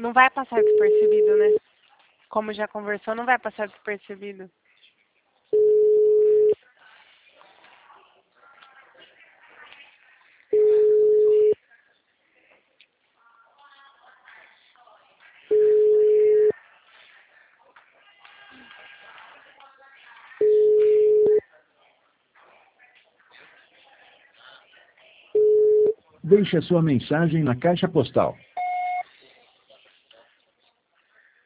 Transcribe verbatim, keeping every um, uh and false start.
Não vai passar despercebido, né? Como já conversou, não vai passar despercebido. Deixe a sua mensagem na caixa postal